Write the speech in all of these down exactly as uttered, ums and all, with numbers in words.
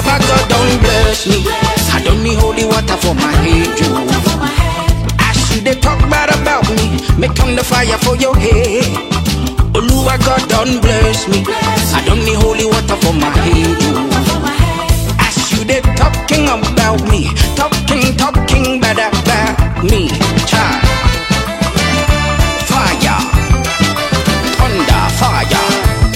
Baba God don't bless me. I don't need holy water for my head, you. As you they talk bad about me, make on the fire for your head. Oluwa God don't bless me. I don't need holy water for my head, you. As you they talking about me, talking, talking bad about me, child. Fire, thunder, fire.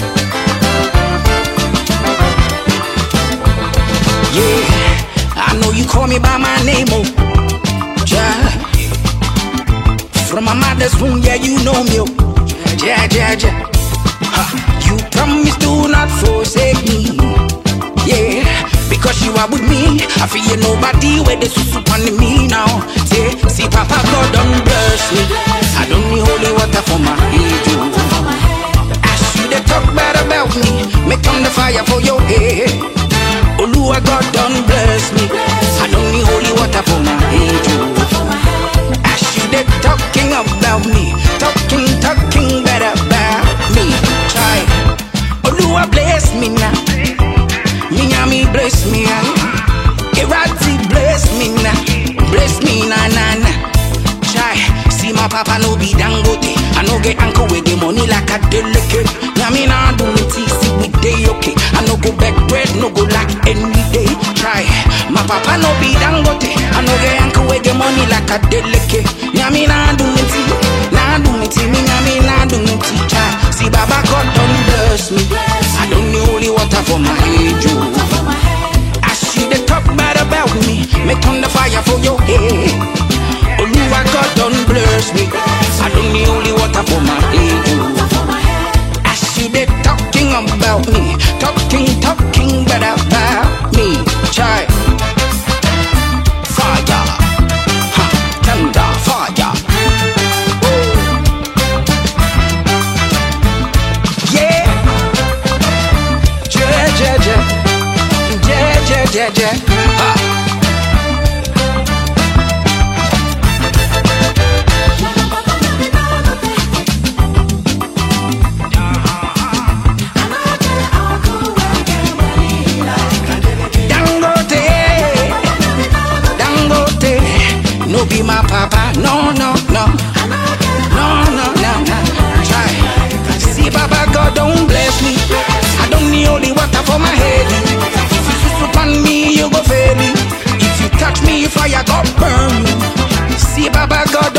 Yeah, I know you call me by my name, oh, yeah. From my mother's womb, yeah, you know me, oh, yeah, yeah, yeah. Ha. You promise do not forsake me, yeah, because you are with me. I feel nobody where they susu on me now. Say, see, Papa God don't bless me. I don't need holy water for my head, you. As you they talk bad about me, make on the fire for your head. Oluwa God don't bless me. I don't need holy water for my head, you. As you they talking about me, talking, talking bad about me, try. Oluwa bless me now. Minyami bless me now. Erati bless me now. Bless me na na na. Try. See my papa no be dangote. I no get uncle with the money like a delicate. Yami na do me tea, see we day okay. I no go back bread, no go like any day. Try. My papa no be dangote. I no get uncle with the money like a delicate. Yami na do me tea, na do me tea, me yami na do me tea. Try. See Baba God don't bless me. I don't need holy water for my head, you. I see the talk bad about me, make on the fire for your head. Oluwa God don't bless me. I don't need holy water for my head, you. I see they talking about me, talking, talking bad about me. Child, fire, ha, thunder, fire. Woo. Yeah, yeah, yeah, yeah, yeah, yeah, yeah, ha. No be my papa, no, no, no, no, no, no, no. Try. See, Baba God don't bless me. I don't need holy water for my head. If you switch upon me, you go fail me. If you touch me, fire go burn me. See, Baba God